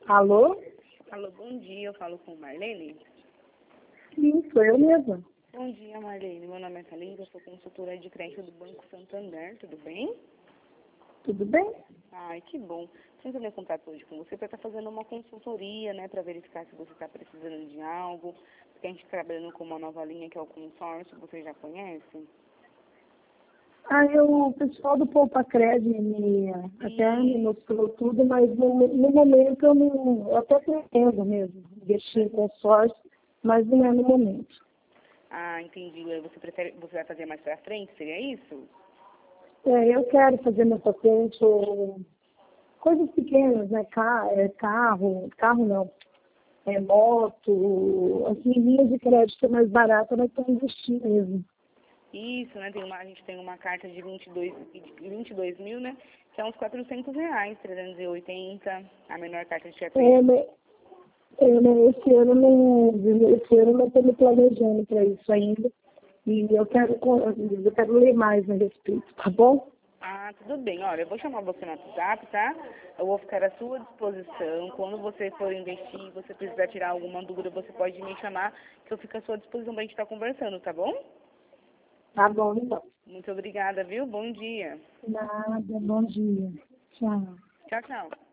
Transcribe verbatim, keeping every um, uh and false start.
Alô? Alô, bom dia, eu falo com Marlene. Sim, sou eu mesma. Bom dia, Marlene. Meu nome é Thalinda, eu sou consultora de crédito do Banco Santander, tudo bem? Tudo bem? Ai, que bom. Sinto meu contato hoje com você para estar fazendo uma consultoria, né, para verificar se você está precisando de algo, porque a gente está trabalhando com uma nova linha que é o consórcio, você já conhece? Ah, eu, o pessoal do Poupa Crédito me, até me mostrou tudo, mas no, no momento eu não, eu até pretendo mesmo investir em consórcio, mas não é no momento. Ah, entendi. Você prefere, você vai fazer mais para frente, seria isso? É, eu quero fazer meu patente, ou coisas pequenas, né? Ca- é, Carro, carro não, é moto, assim, linhas de crédito mais barata, mas para investir mesmo. Isso, né? Tem uma, a gente tem uma carta de vinte e dois, de vinte e dois mil, né? Que é uns quatrocentos reais, trezentos e oitenta. A menor carta de cheque. É, mas, é, mas esse ano não, esse ano eu não estou me planejando para isso ainda. E eu quero, eu quero ler mais a respeito, tá bom? Ah, tudo bem. Olha, eu vou chamar você no WhatsApp, tá? Eu vou ficar à sua disposição. Quando você for investir, você precisar tirar alguma dúvida, você pode me chamar, que eu fico à sua disposição pra gente estar conversando, tá bom? Tá bom, então. Muito obrigada, viu? Bom dia. Nada, bom dia. Tchau. Tchau, tchau.